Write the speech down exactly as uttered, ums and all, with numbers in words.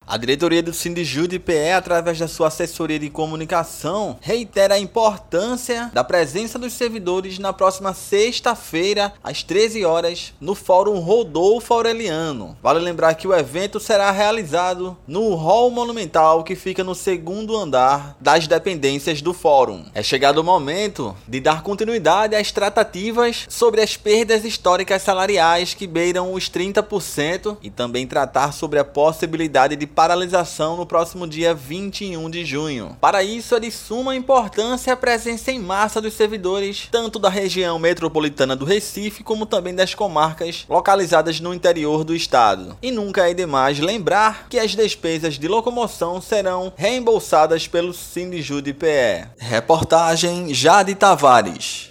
A diretoria do Sindijude-P E, através da sua assessoria de comunicação, reitera a importância da presença dos servidores na próxima sexta-feira, às treze horas, no Fórum Rodolfo Aureliano. Vale lembrar que o evento será realizado no Hall Monumental, que fica no segundo andar das dependências do Fórum. É chegado o momento de dar continuidade às tratativas sobre as perdas históricas salariais que beiram os trinta por cento e também tratar sobre a possibilidade de paralisação no próximo dia vinte e um de junho. Para isso, é de suma importância a presença em massa dos servidores, tanto da região metropolitana do Recife, como também das comarcas localizadas no interior do estado. E nunca é demais lembrar que as despesas de locomoção serão reembolsadas pelo Sindijude-P E. Reportagem Jade Tavares.